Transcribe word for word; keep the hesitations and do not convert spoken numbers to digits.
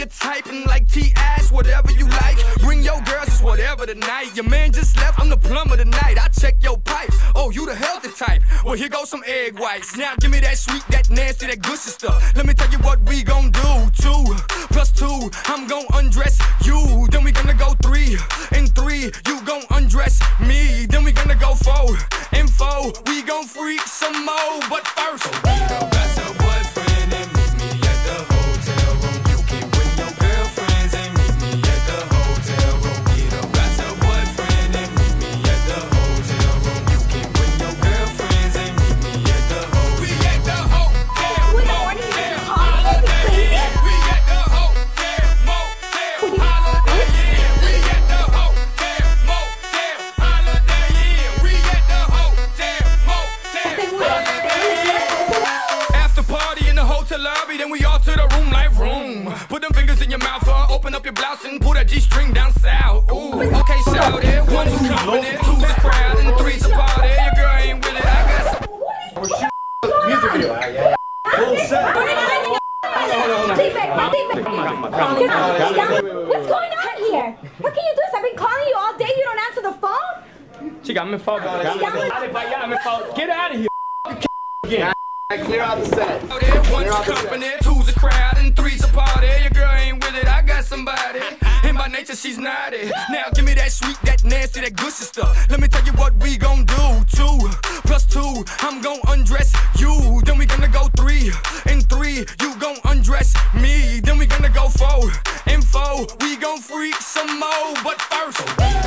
type, and like T-ass, whatever you like. Bring your girls, it's whatever tonight. Your man just left, I'm the plumber tonight. I check your pipes, oh, you the healthy type. Well, here goes some egg whites. Now give me that sweet, that nasty, that gushy stuff. Let me tell you what we gon' do. Two plus two, I'm gon' undress you. Then we gonna go three and three, you gon' undress me. Then we gonna go four and four, we gon' freak some more. But first, so we don't got your boyfriend and meet me at the hotel room. You can bring your girlfriends and meet me at the hotel room. We don't got your boyfriend and meet me at the hotel room. You can bring your girlfriends and meet me at the hotel room. We at the hotel, motel, holiday inn. We at the hotel, motel, holiday inn. We at the hotel, motel, holiday inn. We at the hotel, motel, holiday inn. After party in the hotel lobby, then we all to the room like room. Put them fingers in your mouth, uh, open up your blouse and pull that G-string down south. Ooh, okay, shout it. One's company, two's a crowd, and three's a party. Your girl ain't with it, I got some. We're shooting a music video. Full set. What's going on here? What can you do? I've been calling you all day. You don't answer the phone? Chica, me falta. Get out of here. Again. Clear out the set. One's a company, two's a crowd, and three's a party. Your girl ain't with it, I got somebody. And by nature, she's naughty. Now give me that sweet, that nasty, that gushy stuff. Let me tell you what we gon' do. Two plus two, I'm gon' undress you. Then we gonna go three and three, you gon' undress me. Then we gonna go four and four, we gon' freak some more. But first,